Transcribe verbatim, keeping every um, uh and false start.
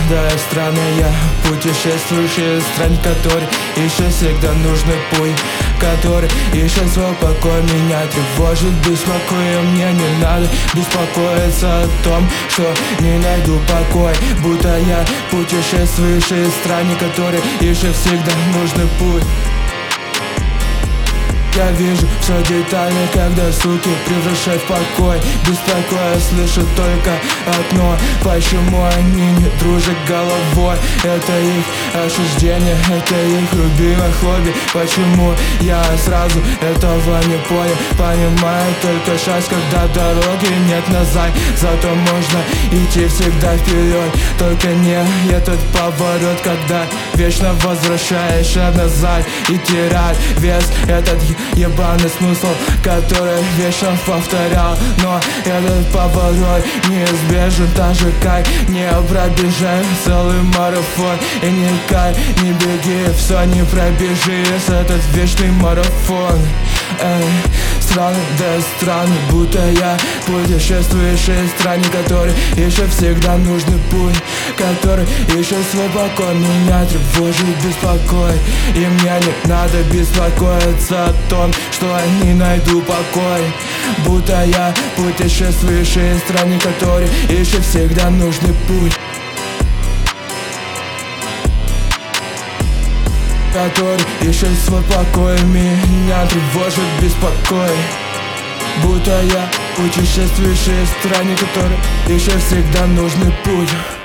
Странная, странная, путешествующий странник, который ищет всегда нужный путь, который ищет свой покой. Меня тревожит, беспокоит, мне не надо беспокоиться о том, что не найду покой. Будто я путешествующий странник, который ищет всегда нужный путь. Я вижу все детально, когда звуки превращают в покой. Беспокоя слышу только одно: почему они не дружат головой? Это их осуждение, это их любимое хобби. Почему я сразу этого не понял? Понимаю только шанс, когда дороги нет назад. Зато можно идти всегда вперед, только не этот поворот, когда вечно возвращаешься назад и теряет вес этот ебаный смысл, который вечно повторял. Но этот поворот неизбежен, так же как не пробежать целый марафон. И никак не беги, все не пробежишь этот вечный марафон. Эй, странно, да странно, будто я путешествующий странник, который ищет всегда нужный путь, который ищет свой покой. Меня тревожит, беспокоит, и мне не надо беспокоиться о том, что я не найду покой. Будто я путешествующий странник, который ищет всегда нужный путь, который ищет свой покой. Меня тревожит, беспокоит, будто я путешествующий странник, который ищет всегда нужный путь.